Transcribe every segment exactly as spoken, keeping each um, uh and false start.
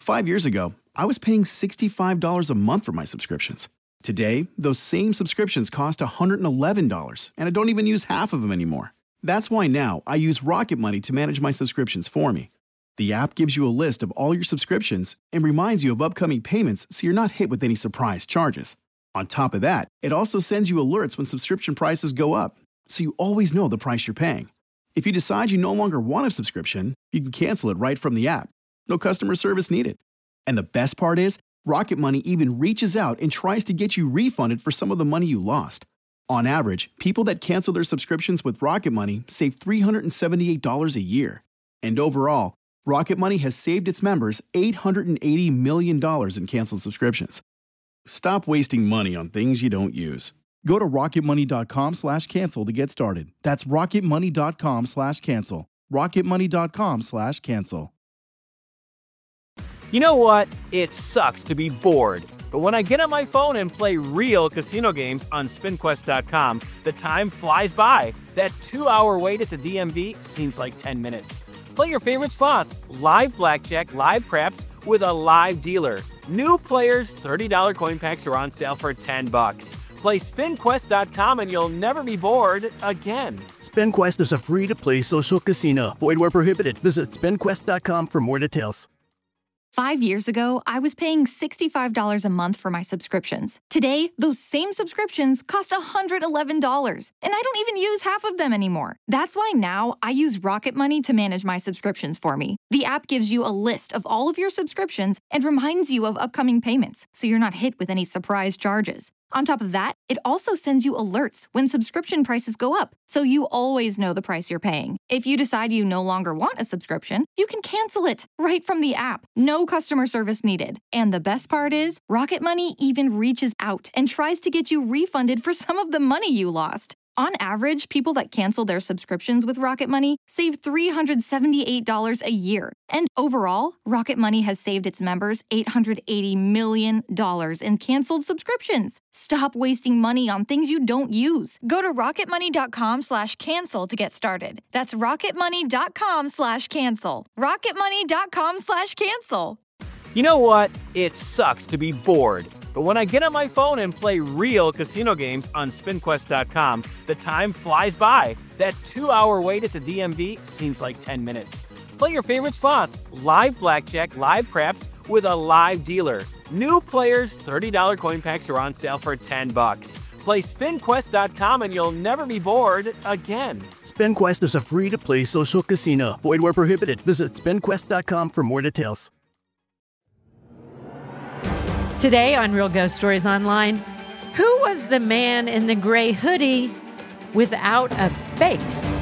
Five years ago, I was paying sixty-five dollars a month for my subscriptions. Today, those same subscriptions cost one hundred eleven dollars, and I don't even use half of them anymore. That's why now I use Rocket Money to manage my subscriptions for me. The app gives you a list of all your subscriptions and reminds you of upcoming payments so you're not hit with any surprise charges. On top of that, it also sends you alerts when subscription prices go up, so you always know the price you're paying. If you decide you no longer want a subscription, you can cancel it right from the app. No customer service needed. And the best part is, Rocket Money even reaches out and tries to get you refunded for some of the money you lost. On average, people that cancel their subscriptions with Rocket Money save three hundred seventy-eight dollars a year. And overall, Rocket Money has saved its members eight hundred eighty million dollars in canceled subscriptions. Stop wasting money on things you don't use. Go to rocketmoney.com slash cancel to get started. That's rocketmoney.com slash cancel. rocketmoney.com slash cancel. You know what? It sucks to be bored. But when I get on my phone and play real casino games on spin quest dot com, the time flies by. That two-hour wait at the D M V seems like ten minutes. Play your favorite slots, live blackjack, live craps, with a live dealer. New players, thirty dollars coin packs are on sale for ten bucks. Play spin quest dot com and you'll never be bored again. SpinQuest is a free-to-play social casino. Void where prohibited. Visit spin quest dot com for more details. Five years ago, I was paying sixty-five dollars a month for my subscriptions. Today, those same subscriptions cost one hundred eleven dollars, and I don't even use half of them anymore. That's why now I use Rocket Money to manage my subscriptions for me. The app gives you a list of all of your subscriptions and reminds you of upcoming payments, so you're not hit with any surprise charges. On top of that, it also sends you alerts when subscription prices go up, so you always know the price you're paying. If you decide you no longer want a subscription, you can cancel it right from the app. No customer service needed. And the best part is, Rocket Money even reaches out and tries to get you refunded for some of the money you lost. On average, people that cancel their subscriptions with Rocket Money save three hundred seventy-eight dollars a year. And overall, Rocket Money has saved its members eight hundred eighty million dollars in canceled subscriptions. Stop wasting money on things you don't use. Go to rocketmoney.com slash cancel to get started. That's rocketmoney.com slash cancel. rocketmoney.com slash cancel. You know what? It sucks to be bored. But when I get on my phone and play real casino games on spin quest dot com, the time flies by. That two-hour wait at the D M V seems like ten minutes. Play your favorite slots, live blackjack, live craps, with a live dealer. New players, thirty dollars coin packs are on sale for ten bucks. Play spin quest dot com and you'll never be bored again. SpinQuest is a free-to-play social casino. Void where prohibited. Visit spin quest dot com for more details. Today on Real Ghost Stories Online, who was the man in the gray hoodie without a face?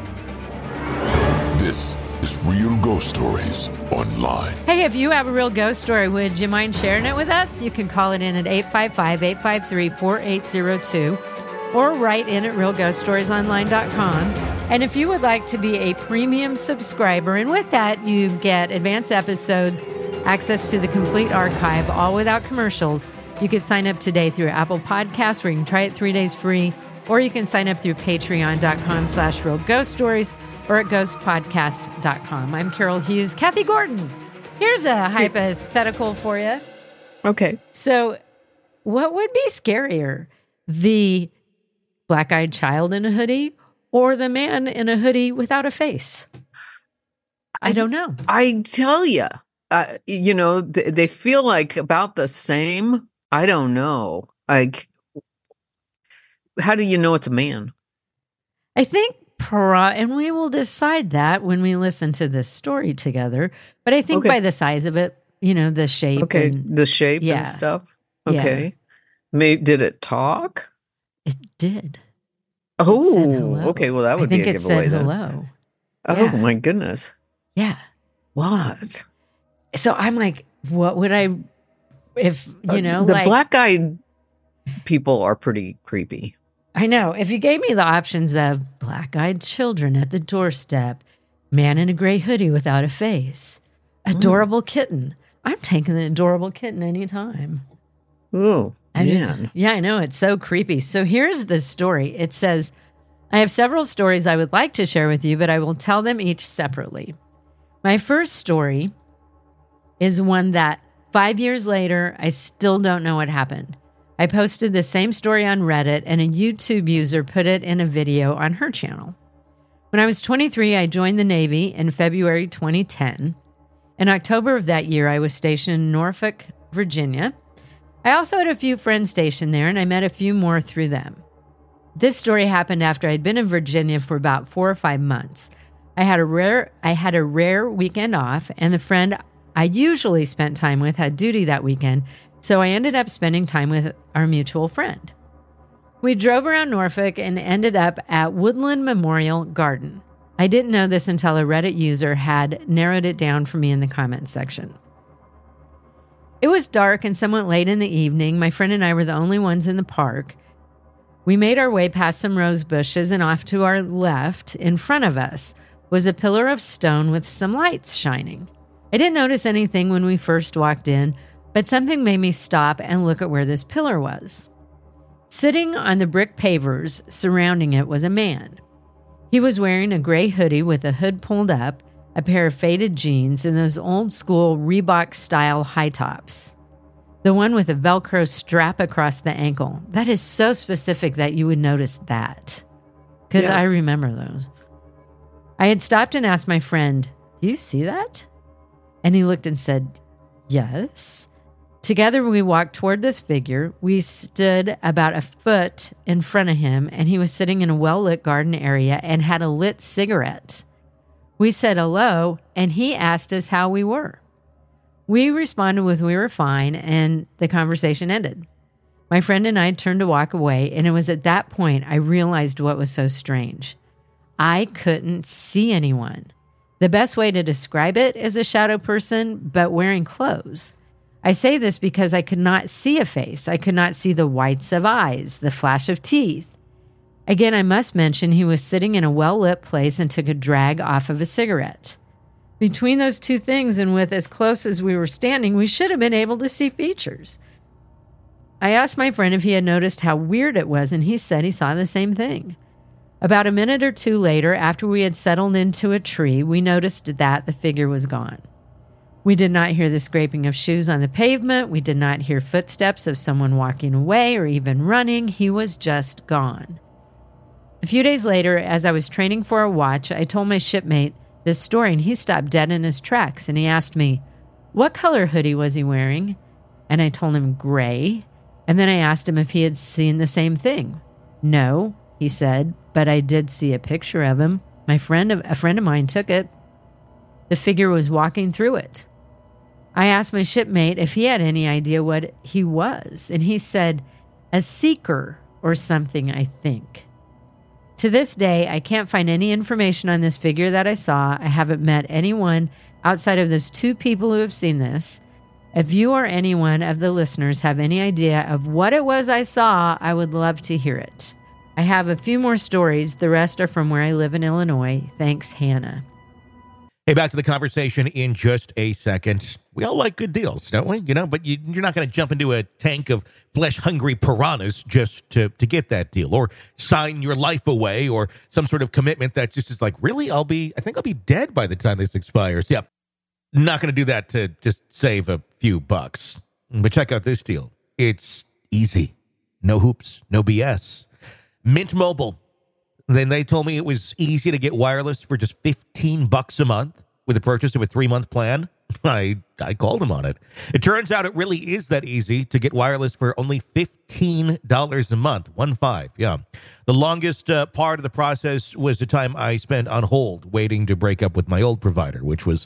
This is Real Ghost Stories Online. Hey, if you have a real ghost story, would you mind sharing it with us? You can call it in at eight five five, eight five three, four eight zero two or write in at real ghost stories online dot com. And if you would like to be a premium subscriber, and with that you get advanced episodes, access to the complete archive, all without commercials, you can sign up today through Apple Podcasts, where you can try it three days free, or you can sign up through patreon.com slash real ghost stories or at ghost podcast dot com. I'm Carol Hughes. Kathy Gordon, here's a hypothetical for you. Okay. So what would be scarier, the black-eyed child in a hoodie or the man in a hoodie without a face? I, I don't know. I tell you. Uh, you know, th- they feel like about the same. I don't know. Like, how do you know it's a man? I think, pro- and we will decide that when we listen to this story together. But I think okay. by the size of it, you know, the shape. Okay, and, the shape yeah. and stuff. Okay. Yeah. May, did it talk? It did. Oh, it said hello. Okay. Well, that would I be think a it giveaway said then. hello. Oh, yeah. my goodness. Yeah. What? So I'm like, what would I, if, you know, uh, the like. black-eyed people are pretty creepy. I know. If you gave me the options of black-eyed children at the doorstep, man in a gray hoodie without a face, adorable mm. kitten, I'm taking the adorable kitten anytime. Oh, I man. just, yeah, I know. It's so creepy. So here's the story. It says, I have several stories I would like to share with you, but I will tell them each separately. My first story is one that five years later, I still don't know what happened. I posted the same story on Reddit, and a YouTube user put it in a video on her channel. When I was twenty-three, I joined the Navy in February twenty ten. In October of that year, I was stationed in Norfolk, Virginia. I also had a few friends stationed there, and I met a few more through them. This story happened after I'd been in Virginia for about four or five months. I had a rare, I had a rare weekend off, and the friend I usually spent time with had duty that weekend, so I ended up spending time with our mutual friend. We drove around Norfolk and ended up at Woodland Memorial Garden. I didn't know this until a Reddit user had narrowed it down for me in the comments section. It was dark and somewhat late in the evening. My friend and I were the only ones in the park. We made our way past some rose bushes, and off to our left, in front of us, was a pillar of stone with some lights shining. I didn't notice anything when we first walked in, but something made me stop and look at where this pillar was. Sitting on the brick pavers surrounding it was a man. He was wearing a gray hoodie with the hood pulled up, a pair of faded jeans, and those old-school Reebok-style high tops. The one with a Velcro strap across the ankle. That is so specific that you would notice that. Because yeah. I remember those. I had stopped and asked my friend, "Do you see that?" And he looked and said, "Yes." Together we walked toward this figure. We stood about a foot in front of him, and he was sitting in a well-lit garden area and had a lit cigarette. We said hello, and he asked us how we were. We responded with we were fine, and the conversation ended. My friend and I turned to walk away, and it was at that point I realized what was so strange. I couldn't see anyone. The best way to describe it is a shadow person, but wearing clothes. I say this because I could not see a face. I could not see the whites of eyes, the flash of teeth. Again, I must mention he was sitting in a well-lit place and took a drag off of a cigarette. Between those two things, and with as close as we were standing, we should have been able to see features. I asked my friend if he had noticed how weird it was, and he said he saw the same thing. About a minute or two later, after we had settled into a tree, we noticed that the figure was gone. We did not hear the scraping of shoes on the pavement. We did not hear footsteps of someone walking away or even running. He was just gone. A few days later, as I was training for a watch, I told my shipmate this story, and he stopped dead in his tracks, and he asked me, what color hoodie was he wearing? And I told him gray, and then I asked him if he had seen the same thing. No, he said, but I did see a picture of him. My friend, a friend of mine took it. The figure was walking through it. I asked my shipmate if he had any idea what he was, and he said, a seeker or something, I think. To this day, I can't find any information on this figure that I saw. I haven't met anyone outside of those two people who have seen this. If you or anyone of the listeners have any idea of what it was I saw, I would love to hear it. I have a few more stories. The rest are from where I live in Illinois. Thanks, Hannah. Hey, back to the conversation in just a second. We all like good deals, don't we? You know, but you, you're not going to jump into a tank of flesh-hungry piranhas just to, to get that deal, or sign your life away, or some sort of commitment that just is like, really, I'll be, I think I'll be dead by the time this expires. Yeah, not going to do that to just save a few bucks. But check out this deal. It's easy. No hoops, no B S. Mint Mobile. Then they told me it was easy to get wireless for just fifteen bucks a month with the purchase of a three-month plan. I I called them on it. It turns out it really is that easy to get wireless for only fifteen dollars a month. One five, yeah. The longest uh, part of the process was the time I spent on hold waiting to break up with my old provider, which was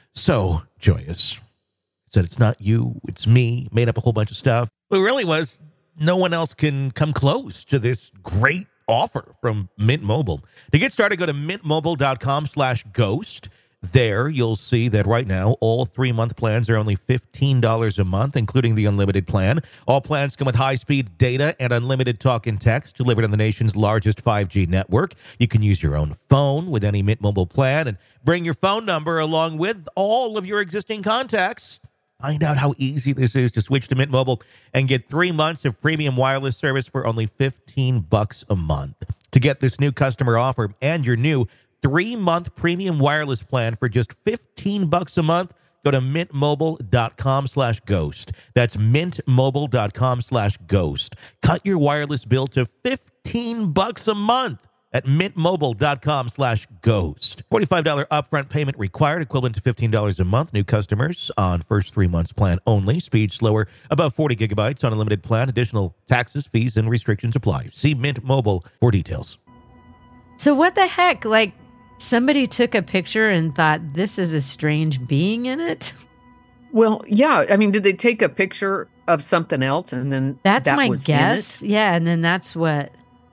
so joyous. Said it's not you, it's me, made up a whole bunch of stuff. It really was. No one else can come close to this great offer from Mint Mobile. To get started, go to mintmobile.com slash ghost. There, you'll see that right now, all three-month plans are only fifteen dollars a month, including the unlimited plan. All plans come with high-speed data and unlimited talk and text delivered on the nation's largest five G network. You can use your own phone with any Mint Mobile plan and bring your phone number along with all of your existing contacts. Find out how easy this is to switch to Mint Mobile and get three months of premium wireless service for only fifteen bucks a month. To get this new customer offer and your new three-month premium wireless plan for just fifteen bucks a month, Go to mintmobile.com slash ghost. That's mintmobile.com slash ghost. Cut your wireless bill to fifteen bucks a month at mintmobile.com slash ghost. forty-five dollars upfront payment required, equivalent to fifteen dollars a month. New customers on first three months plan only. Speed slower, above forty gigabytes on a limited plan. Additional taxes, fees, and restrictions apply. See Mint Mobile for details. So what the heck? Like, somebody took a picture and thought, this is a strange being in it? Well, yeah. I mean, did they take a picture of something else and then That's that my was guess. in it? Yeah, and then that's what...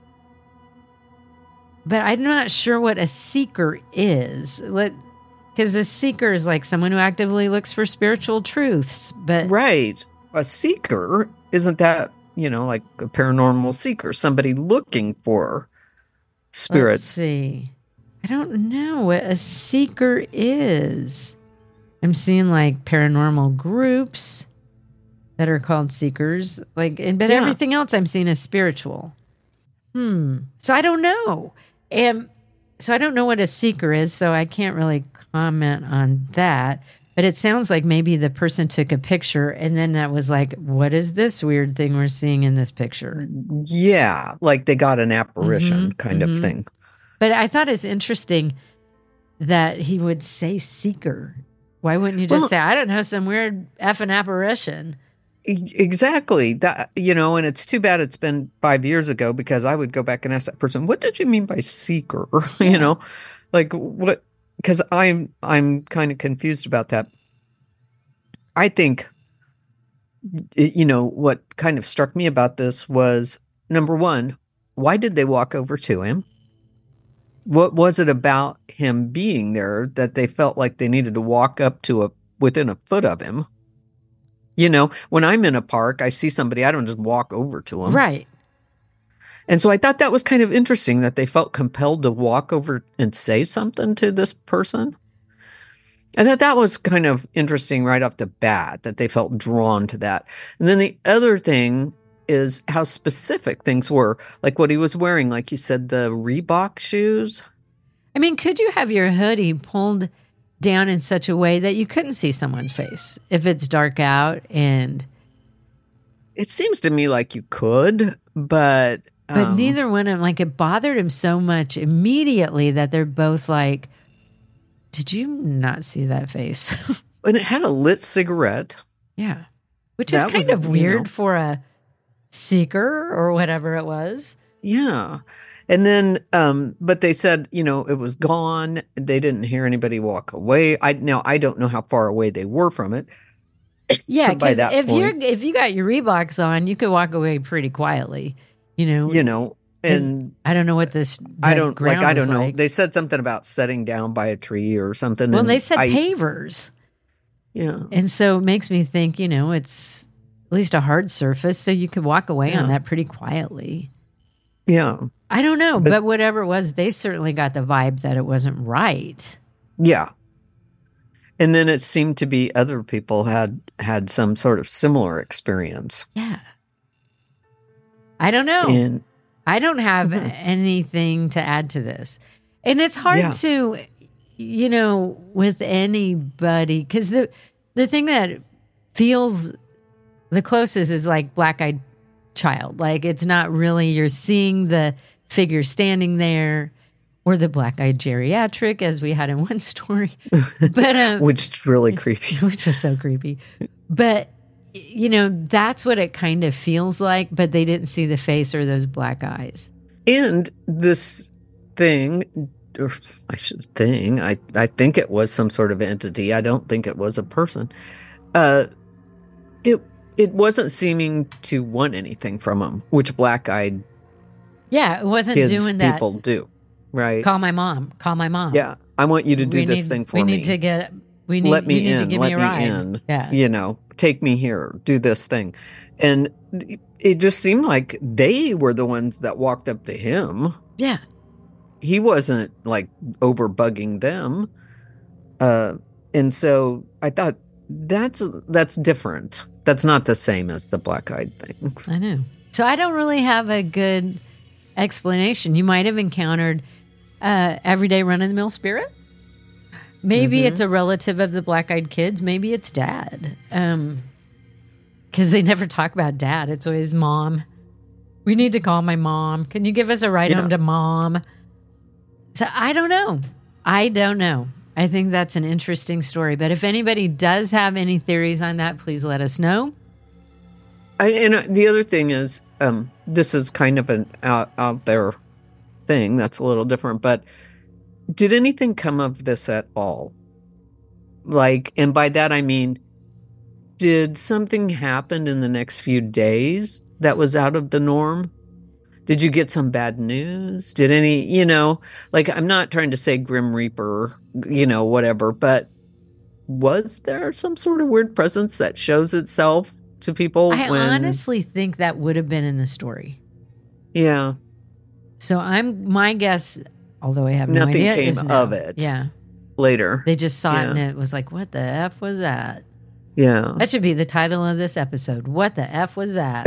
But I'm not sure what a seeker is. Because a seeker is like someone who actively looks for spiritual truths. But Right. A seeker, isn't that, you know, like a paranormal seeker, somebody looking for spirits? Let's see. I don't know what a seeker is. I'm seeing like paranormal groups that are called seekers. Like, and but Yeah. everything else I'm seeing is spiritual. Hmm. So I don't know. And so I don't know what a seeker is, so I can't really comment on that. But it sounds like maybe the person took a picture and then that was like, what is this weird thing we're seeing in this picture? Yeah, like they got an apparition Mhm, kind mhm. of thing. But I thought it's interesting that he would say seeker. Why wouldn't you just Well- say, I don't know, some weird effing apparition? E- Exactly. That, you know, and it's too bad it's been five years ago because I would go back and ask that person, what did you mean by seeker? you know, like what, because I'm, I'm kind of confused about that. I think, y- you know, what kind of struck me about this was number one, why did they walk over to him? What was it about him being there that they felt like they needed to walk up to a, within a foot of him? You know, when I'm in a park, I see somebody, I don't just walk over to them. Right. And so I thought that was kind of interesting that they felt compelled to walk over and say something to this person. I thought that was kind of interesting right off the bat, that they felt drawn to that. And then the other thing is how specific things were, like what he was wearing, like you said, the Reebok shoes. I mean, could you have your hoodie pulled down in such a way that you couldn't see someone's face if it's dark out? And It seems to me like you could, but but um, neither one of them, like, it bothered him so much immediately that they're both like, did you not see that face? And it had a lit cigarette. Yeah. Which is That kind was, of you weird know- for a seeker or whatever it was. Yeah. And then, um, but they said, you know, it was gone. They didn't hear anybody walk away. I now I don't know how far away they were from it. Yeah, by because that if you're point. if you got your Reeboks on, you could walk away pretty quietly. You know, You know, and I don't know what this. I the don't like. ground I was don't know. like. They said something about setting down by a tree or something. Well, and they said I, pavers, Yeah. and so it makes me think. You know, it's at least a hard surface, so you could walk away on Yeah. that pretty quietly. Yeah. I don't know, But- but, whatever it was, they certainly got the vibe that it wasn't right. Yeah. And then it seemed to be other people had had some sort of similar experience. Yeah, I don't know. And I don't have Mhm. anything to add to this. And it's hard Yeah. to, you know, with anybody, because the, the thing that feels the closest is like Black Eyed Child. Like, it's not really, you're seeing the figure standing there, or the Black Eyed Geriatric, as we had in one story. But um, which is really creepy. which was so creepy. But, you know, that's what it kind of feels like, but they didn't see the face or those black eyes. And this thing, or I should thing, I, I think it was some sort of entity. I don't think it was a person. Uh, it it wasn't seeming to want anything from him, which black-eyed Yeah, it wasn't kids doing that. people do, right? Call my mom. Call my mom. Yeah, I want you to do We this need- thing for we me. need to get. We need. Let me you need in. to give Let me a me ride. in. Yeah. You know, take me here. Do this thing, and it just seemed like they were the ones that walked up to him. Yeah. He wasn't like over bugging them, uh, and so I thought that's that's different. That's not the same as the black-eyed thing. I know. So I don't really have a good explanation. You might have encountered uh, everyday run-of-the-mill spirit. Maybe Mhm. it's a relative of the black-eyed kids. Maybe it's dad. Um, because they never talk about dad. It's always mom. We need to call my mom. Can you give us a ride Yeah. home to mom? So I don't know. I don't know. I think that's an interesting story. But if anybody does have any theories on that, please let us know. I, and uh, the other thing is, um, this is kind of an out, out there thing that's a little different, but did anything come of this at all? Like, and by that I mean, did something happen in the next few days that was out of the norm? Did you get some bad news? Did any, you know, like, I'm not trying to say Grim Reaper, you know, whatever, but was there some sort of weird presence that shows itself to people? I when, honestly think that would have been in the story. Yeah. So I'm my guess, although I have no Nothing idea, came is no. of it. Yeah. Later. They just saw it and Yeah. it was like, what the F was that? Yeah. That should be the title of this episode. What the F was that?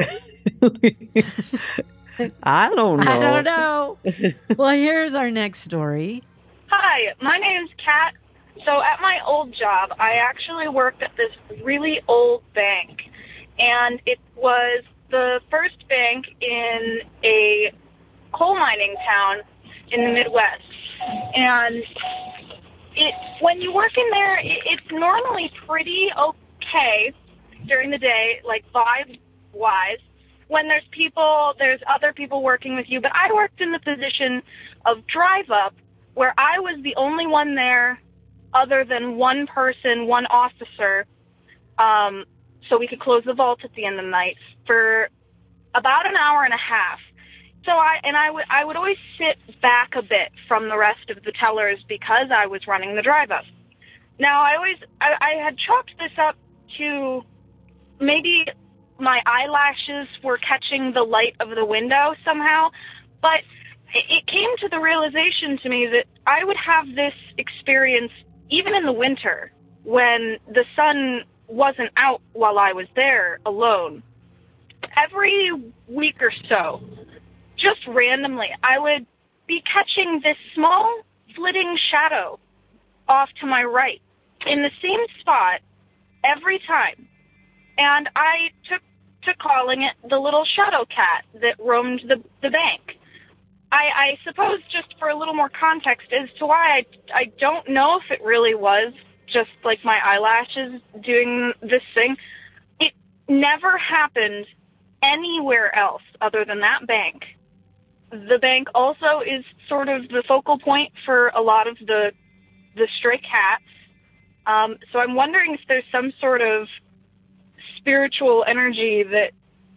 I don't know. I don't know. Well, here's our next story. Hi, my name's Kat. So at my old job, I actually worked at this really old bank. And it was the first bank in a coal mining town in the Midwest. And it when you work in there, it, it's normally pretty okay during the day, like vibe-wise. When there's people, there's other people working with you. But I worked in the position of drive-up, where I was the only one there other than one person, one officer, um, so we could close the vault at the end of the night for about an hour and a half. So I and I would I would always sit back a bit from the rest of the tellers because I was running the drive-up. Now I always I, I had chalked this up to maybe my eyelashes were catching the light of the window somehow, but it came to the realization to me that I would have this experience even in the winter when the sun wasn't out while I was there alone. Every week or so, just randomly, I would be catching this small flitting shadow off to my right in the same spot every time. And I took to calling it the little shadow cat that roamed the, the bank. I, I suppose just for a little more context as to why I, I don't know if it really was just like my eyelashes doing this thing. It never happened anywhere else other than that bank. The bank also is sort of the focal point for a lot of the the stray cats. Um, so I'm wondering if there's some sort of spiritual energy that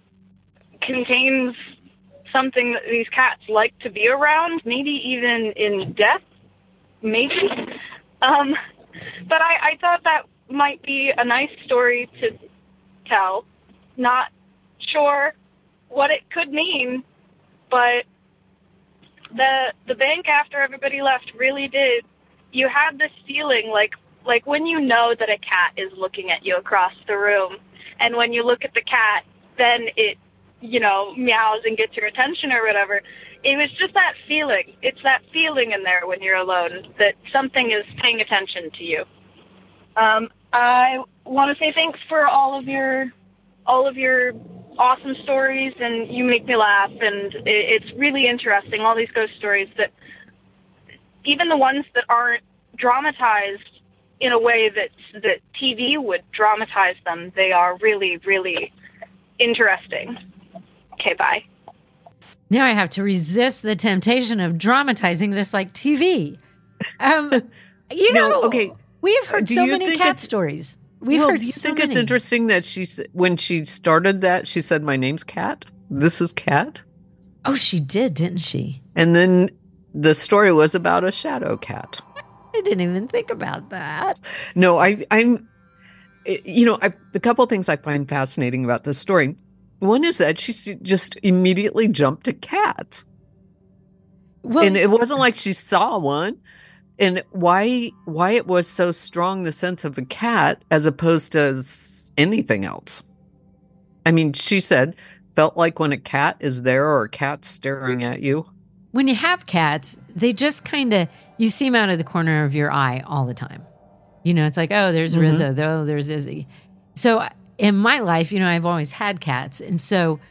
contains something that these cats like to be around, maybe even in death, maybe. Um, but I, I thought that might be a nice story to tell. Not sure what it could mean, but the the bank after everybody left really did. You had this feeling like like when you know that a cat is looking at you across the room, and when you look at the cat, then it, you know, meows and gets your attention or whatever. It was just that feeling. It's that feeling in there when you're alone that something is paying attention to you. Um, I want to say thanks for all of your all of your awesome stories, and you make me laugh, and it, it's really interesting, all these ghost stories, that even the ones that aren't dramatized in a way that that T V would dramatize them, they are really, really interesting. Okay, bye. Now I have to resist the temptation of dramatizing this like T V. Um, you know, No, okay. we've heard Do so you many think cat it's- stories. We've well, heard do you so think many. it's interesting that she s- when she started that she said, "My name's Kat. This is Kat," Oh, she did, didn't she? and then the story was about a shadow cat. I didn't even think about that. No, I, I'm, eh, you know, I, the couple things I find fascinating about this story. One is that she s- just immediately jumped to cats, Well, and it wasn't like she saw one. And why why it was so strong, the sense of a cat as opposed to s- anything else. I mean, she said, felt like when a cat is there or a cat staring at you. when you have cats, they just kind of, you see them out of the corner of your eye all the time. You know, it's like, oh, there's Mhm. Rizzo, oh, there's Izzy. So in my life, you know, I've always had cats. And so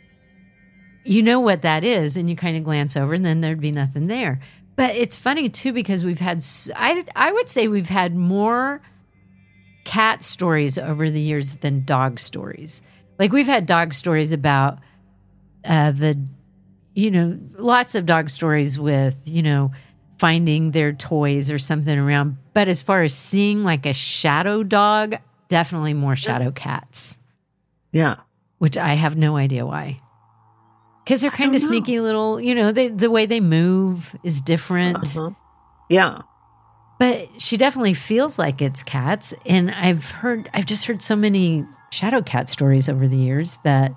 you know what that is, and you kind of glance over, and then there'd be nothing there. But it's funny, too, because we've had, s- I, I would say we've had more cat stories over the years than dog stories. Like we've had dog stories about uh, the, you know, lots of dog stories with, you know, finding their toys or something around. But as far as seeing like a shadow dog, definitely more shadow cats, Yeah. which I have no idea why. Because they're kind of don't know. sneaky little, you know, they, the way they move is different. Uh-huh. Yeah. But she definitely feels like it's cats. And I've heard, I've just heard so many shadow cat stories over the years that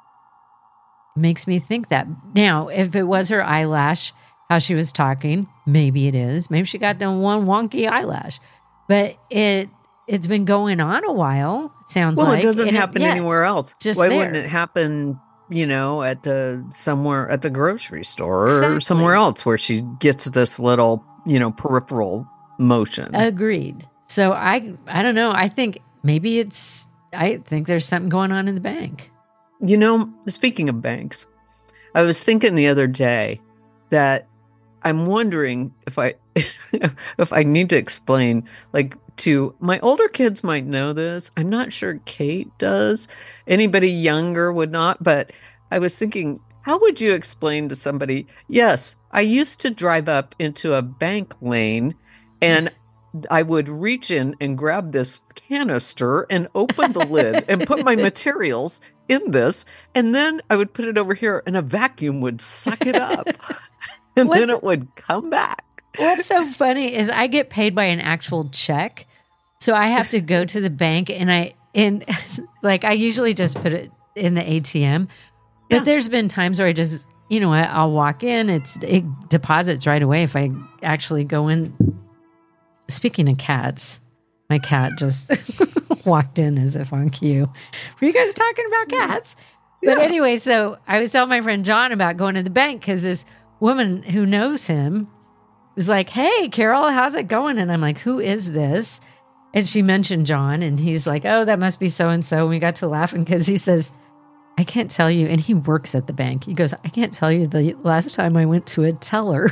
makes me think that. Now, if it was her eyelash, how she was talking, maybe it is. Maybe she got the one wonky eyelash. But it, it's been going on a while, it sounds Well, like. it doesn't And happen yeah, anywhere else. just Why there. wouldn't it happen, you know, at the somewhere at the grocery store or Exactly. somewhere else where she gets this little, you know, peripheral motion? Agreed. So I I don't know. I think maybe it's I think there's something going on in the bank. You know, speaking of banks, I was thinking the other day that I'm wondering if I if I need to explain, like, to my older kids might know this. I'm not sure Kate does. Anybody younger would not, but I was thinking, how would you explain to somebody, yes, I used to drive up into a bank lane and I would reach in and grab this canister and open the lid and put my materials in this, and then I would put it over here and a vacuum would suck it up and What's- then it would come back. What's so funny is I get paid by an actual check. So I have to go to the bank and I and like I usually just put it in the A T M. But Yeah. there's been times where I just, you know what, I'll walk in, it's it deposits right away if I actually go in. Speaking of cats, my cat just walked in as if on cue. Were you guys talking about cats? But Yeah. anyway, so I was telling my friend John about going to the bank because this woman who knows him was like, hey, Carol, how's it going? And I'm like, who is this? And she mentioned John, and he's like, oh, that must be so-and-so. And we got to laughing because he says, I can't tell you. And he works at the bank. He goes, I can't tell you the last time I went to a teller.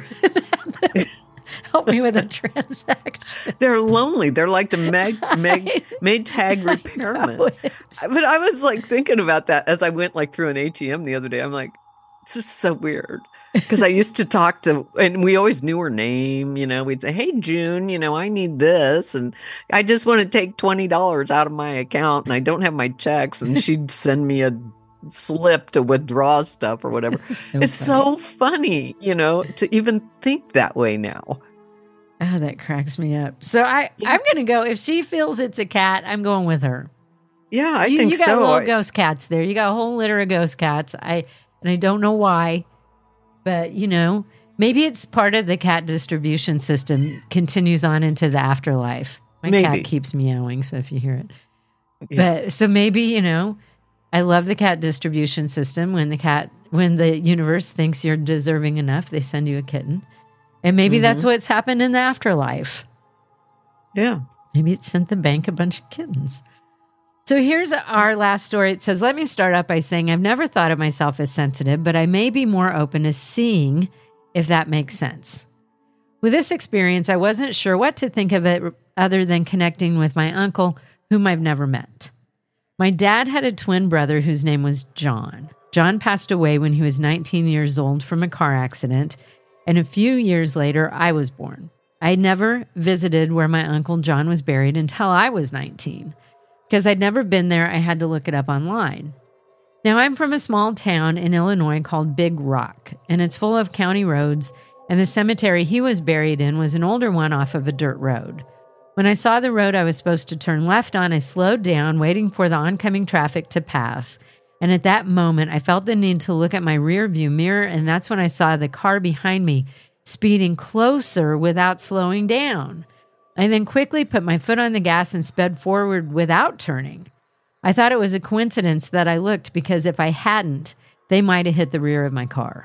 Help me with a transaction. They're lonely. They're like the Meg, Meg, Maytag repairman. But I was like thinking about that as I went like through an A T M the other day. I'm like, this is so weird. Because I used to talk to, and we always knew her name, you know, we'd say, hey, June, you know, I need this. And I just want to take twenty dollars out of my account and I don't have my checks. And she'd send me a slip to withdraw stuff or whatever. So It's so funny, you know, to even think that way now. Oh, that cracks me up. So I, I'm going to go. If she feels it's a cat, I'm going with her. Yeah, I you, think you got so. little I- ghost cats there. You got a whole litter of ghost cats. I and I don't know why, but you know, maybe it's part of the cat distribution system. Continues on into the afterlife. My Maybe. cat keeps meowing, so if you hear it, Yeah. but so maybe you know, I love the cat distribution system. When the cat, when the universe thinks you're deserving enough, they send you a kitten, and maybe Mm-hmm. that's what's happened in the afterlife. Yeah. Maybe it sent the bank a bunch of kittens. So here's our last story. It says, let me start out by saying I've never thought of myself as sensitive, but I may be more open to seeing if that makes sense. With this experience, I wasn't sure what to think of it other than connecting with my uncle, whom I've never met. My dad had a twin brother whose name was John. John passed away when he was nineteen years old from a car accident, and a few years later, I was born. I never visited where my Uncle John was buried until I was nineteen. Because I'd never been there, I had to look it up online. Now, I'm from a small town in Illinois called Big Rock, and it's full of county roads, and the cemetery he was buried in was an older one off of a dirt road. When I saw the road I was supposed to turn left on, I slowed down, waiting for the oncoming traffic to pass. And at that moment, I felt the need to look at my rear view mirror, and that's when I saw the car behind me speeding closer without slowing down. I then quickly put my foot on the gas and sped forward without turning. I thought it was a coincidence that I looked because if I hadn't, they might have hit the rear of my car.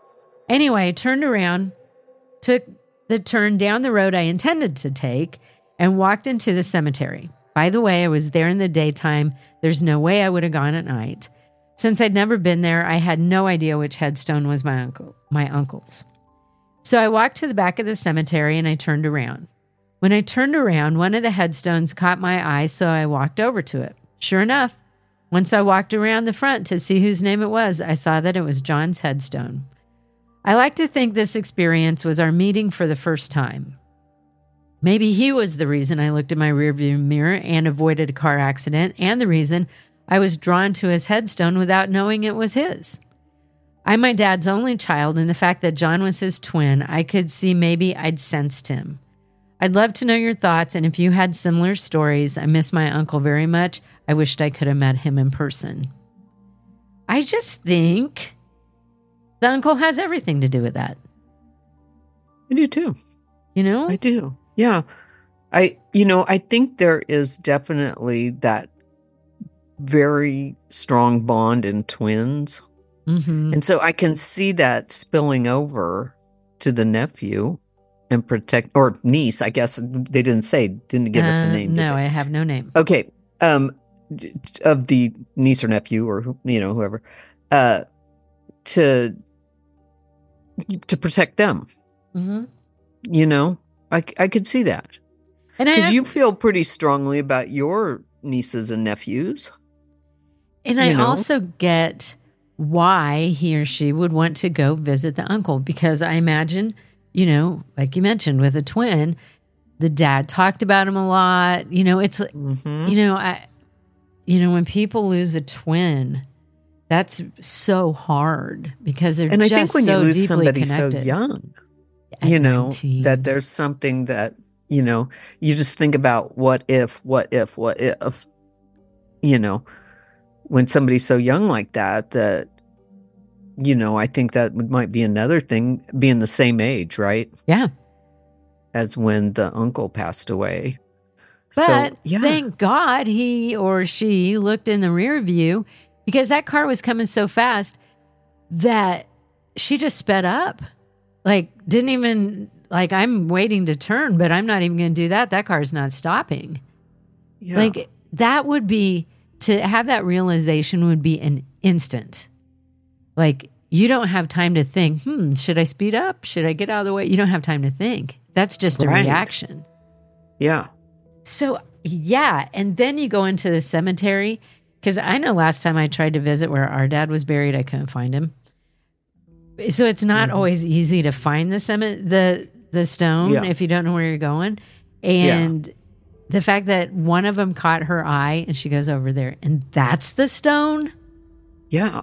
Anyway, I turned around, took the turn down the road I intended to take, and walked into the cemetery. By the way, I was there in the daytime. There's no way I would have gone at night. Since I'd never been there, I had no idea which headstone was my uncle, my uncle's. So I walked to the back of the cemetery and I turned around. When I turned around, one of the headstones caught my eye, so I walked over to it. Sure enough, once I walked around the front to see whose name it was, I saw that it was John's headstone. I like to think this experience was our meeting for the first time. Maybe he was the reason I looked at my rearview mirror and avoided a car accident, and the reason I was drawn to his headstone without knowing it was his. I'm my dad's only child, and the fact that John was his twin, I could see maybe I'd sensed him. I'd love to know your thoughts, and if you had similar stories. I miss my uncle very much. I wished I could have met him in person. I just think the uncle has everything to do with that. I do too. You know? I do. Yeah. I, you know, I think there is definitely that very strong bond in twins. Mm-hmm. And so I can see that spilling over to the nephew and protect, or niece, I guess they didn't say, didn't give uh, us a name. No, I have no name. Okay. Um, of the niece or nephew or, you know, whoever, uh, to, to protect them. Mm-hmm. You know, I, I could see that. And because have, you feel pretty strongly about your nieces and nephews. And I know? also get why he or she would want to go visit the uncle, because I imagine, you know, like you mentioned with a twin, the dad talked about him a lot. You know, it's, mm-hmm. you know, I, you know, when people lose a twin, that's so hard because they're and just I think when so you lose deeply somebody connected. so young, At you know, nineteen. That there's something that, you know, you just think about what if, what if, what if, you know, when somebody's so young like that, that, you know, I think that might be another thing, being the same age, right? Yeah. As when the uncle passed away. But so, yeah. Thank God he or she looked in the rear view, because that car was coming so fast that she just sped up. Like, didn't even, like, I'm waiting to turn, but I'm not even going to do that. That car's not stopping. Yeah. Like, that would be, to have that realization would be an instant. Like, you don't have time to think, hmm, should I speed up? Should I get out of the way? You don't have time to think. That's just right. a reaction. Yeah. So, yeah. And then you go into the cemetery, because I know last time I tried to visit where our dad was buried, I couldn't find him. So it's not mm-hmm. always easy to find the cement, the the stone yeah. if you don't know where you're going. And yeah. the fact that one of them caught her eye and she goes over there and that's the stone. Yeah.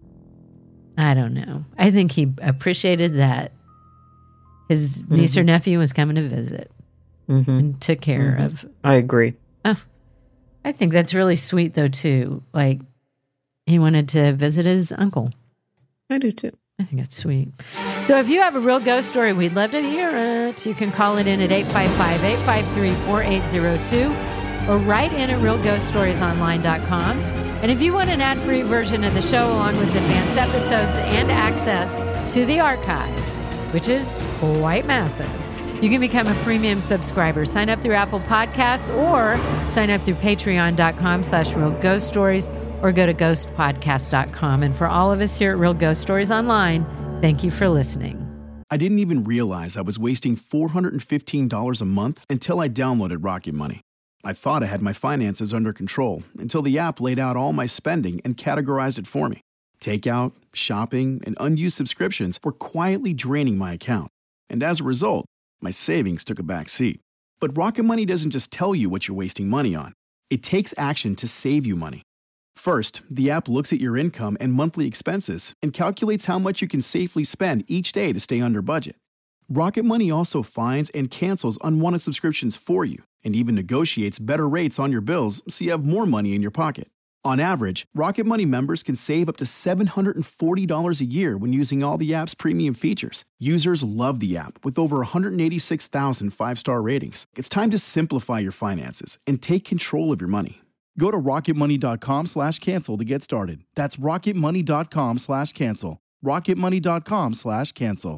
I don't know. I think he appreciated that his mm-hmm. niece or nephew was coming to visit mm-hmm. and took care mm-hmm. of. I agree. Oh, I think that's really sweet though too. Like, he wanted to visit his uncle. I do too. I think that's sweet. So if you have a real ghost story, we'd love to hear it. You can call it in at eight five five, eight five three, four eight zero two or write in at real ghost stories online dot com. And if you want an ad-free version of the show along with advanced episodes and access to the archive, which is quite massive, you can become a premium subscriber. Sign up through Apple Podcasts or sign up through patreon dot com slash real ghost stories. Or go to ghost podcast dot com. And for all of us here at Real Ghost Stories Online, thank you for listening. I didn't even realize I was wasting four hundred fifteen dollars a month until I downloaded Rocket Money. I thought I had my finances under control until the app laid out all my spending and categorized it for me. Takeout, shopping, and unused subscriptions were quietly draining my account. And as a result, my savings took a back seat. But Rocket Money doesn't just tell you what you're wasting money on. It takes action to save you money. First, the app looks at your income and monthly expenses and calculates how much you can safely spend each day to stay under budget. Rocket Money also finds and cancels unwanted subscriptions for you and even negotiates better rates on your bills so you have more money in your pocket. On average, Rocket Money members can save up to seven hundred forty dollars a year when using all the app's premium features. Users love the app with over one hundred eighty-six thousand five-star ratings. It's time to simplify your finances and take control of your money. Go to rocketmoney.com slash cancel to get started. That's rocketmoney.com slash cancel. rocketmoney.com slash cancel.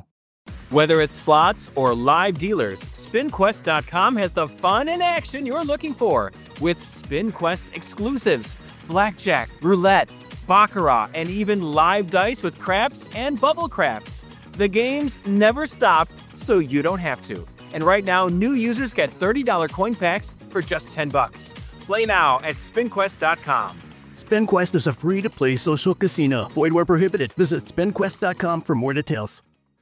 Whether it's slots or live dealers, spin quest dot com has the fun and action you're looking for with SpinQuest exclusives, blackjack, roulette, baccarat, and even live dice with craps and bubble craps. The games never stop, so you don't have to. And right now, new users get thirty dollars coin packs for just ten bucks. Play now at spin quest dot com. SpinQuest is a free-to-play social casino. Void where prohibited. Visit spin quest dot com for more details.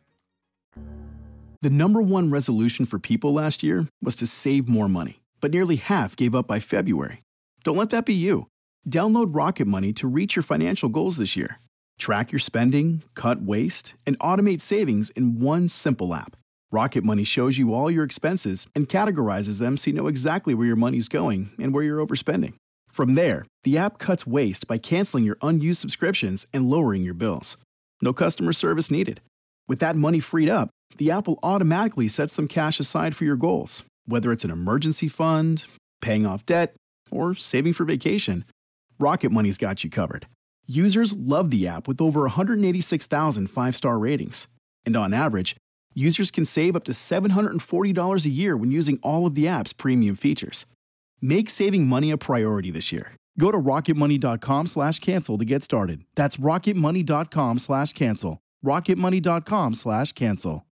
The number one resolution for people last year was to save more money, but nearly half gave up by February. Don't let that be you. Download Rocket Money to reach your financial goals this year. Track your spending, cut waste, and automate savings in one simple app. Rocket Money shows you all your expenses and categorizes them so you know exactly where your money's going and where you're overspending. From there, the app cuts waste by canceling your unused subscriptions and lowering your bills. No customer service needed. With that money freed up, the app will automatically set some cash aside for your goals, whether it's an emergency fund, paying off debt, or saving for vacation. Rocket Money's got you covered. Users love the app with over one hundred eighty-six thousand five-star ratings. And on average, users can save up to seven hundred forty dollars a year when using all of the app's premium features. Make saving money a priority this year. Go to rocket money dot com slash cancel to get started. That's rocket money dot com slash cancel. rocket money dot com slash cancel.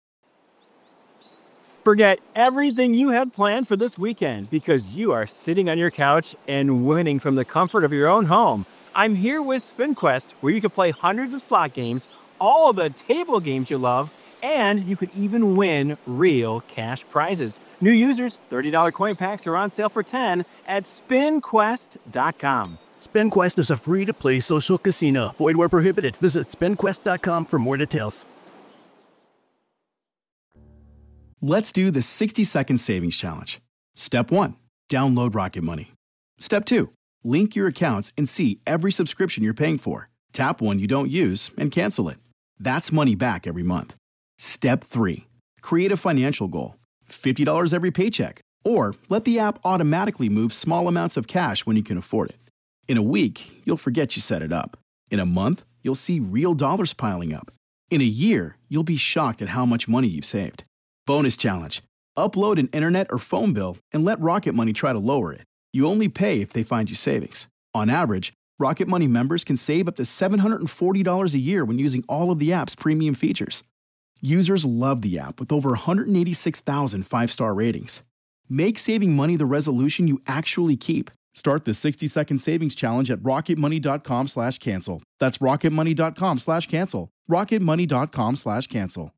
Forget everything you had planned for this weekend because you are sitting on your couch and winning from the comfort of your own home. I'm here with SpinQuest, where you can play hundreds of slot games, all of the table games you love, and you could even win real cash prizes. New users, thirty dollars coin packs are on sale for ten dollars at spin quest dot com. SpinQuest is a free-to-play social casino. Void where prohibited. Visit spin quest dot com for more details. Let's do the sixty-second savings challenge. Step one, download Rocket Money. Step two, link your accounts and see every subscription you're paying for. Tap one you don't use and cancel it. That's money back every month. Step three, create a financial goal. fifty dollars every paycheck. Or let the app automatically move small amounts of cash when you can afford it. In a week, you'll forget you set it up. In a month, you'll see real dollars piling up. In a year, you'll be shocked at how much money you've saved. Bonus challenge. Upload an internet or phone bill and let Rocket Money try to lower it. You only pay if they find you savings. On average, Rocket Money members can save up to seven hundred forty dollars a year when using all of the app's premium features. Users love the app with over one hundred eighty-six thousand five-star ratings. Make saving money the resolution you actually keep. Start the sixty-second savings challenge at rocket money dot com slash cancel. That's rocket money dot com slash cancel. rocket money dot com slash cancel.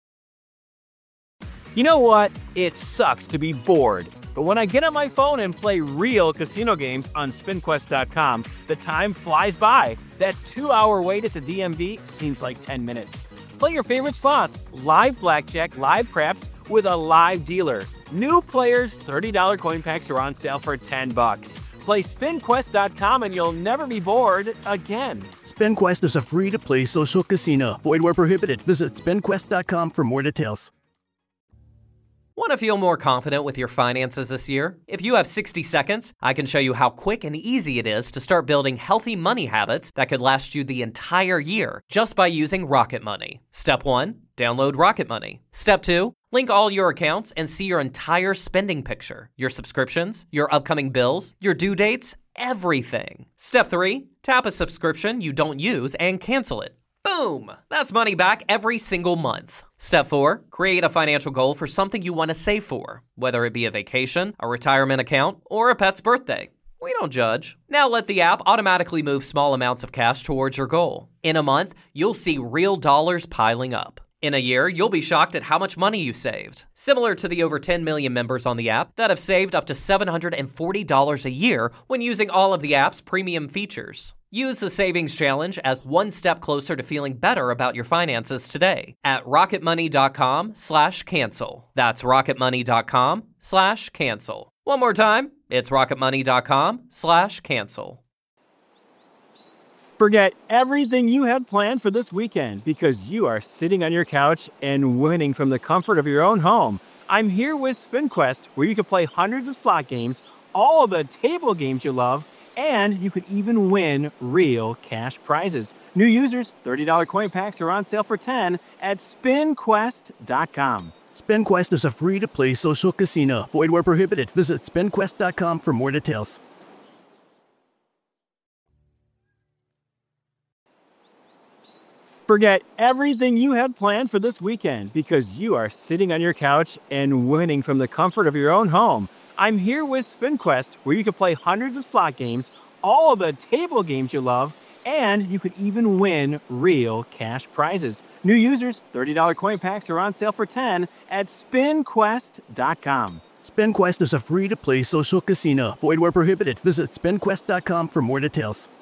You know what? It sucks to be bored. But when I get on my phone and play real casino games on spin quest dot com, the time flies by. That two-hour wait at the D M V seems like ten minutes. Play your favorite slots, live blackjack, live craps with a live dealer. New players, thirty dollars coin packs are on sale for ten bucks. Play spin quest dot com and you'll never be bored again. SpinQuest is a free-to-play social casino. Void where prohibited. Visit spin quest dot com for more details. Want to feel more confident with your finances this year? If you have sixty seconds, I can show you how quick and easy it is to start building healthy money habits that could last you the entire year just by using Rocket Money. Step one, download Rocket Money. Step two, link all your accounts and see your entire spending picture, your subscriptions, your upcoming bills, your due dates, everything. Step three, tap a subscription you don't use and cancel it. Boom! That's money back every single month. Step four, create a financial goal for something you want to save for, whether it be a vacation, a retirement account, or a pet's birthday. We don't judge. Now let the app automatically move small amounts of cash towards your goal. In a month, you'll see real dollars piling up. In a year, you'll be shocked at how much money you saved. Similar to the over ten million members on the app that have saved up to seven hundred forty dollars a year when using all of the app's premium features. Use the Savings Challenge as one step closer to feeling better about your finances today at rocket money dot com slash cancel. That's rocket money dot com slash cancel. One more time, it's rocket money dot com slash cancel. Forget everything you had planned for this weekend because you are sitting on your couch and winning from the comfort of your own home. I'm here with SpinQuest, where you can play hundreds of slot games, all of the table games you love, And you could even win real cash prizes. New users, thirty dollars coin packs are on sale for ten dollars at spin quest dot com. SpinQuest is a free-to-play social casino. Void where prohibited. Visit spin quest dot com for more details. Forget everything you had planned for this weekend because you are sitting on your couch and winning from the comfort of your own home. I'm here with SpinQuest, where you can play hundreds of slot games, all of the table games you love, and you could even win real cash prizes. New users, thirty dollars coin packs are on sale for ten dollars at spin quest dot com. SpinQuest is a free-to-play social casino. Void where prohibited. Visit spin quest dot com for more details.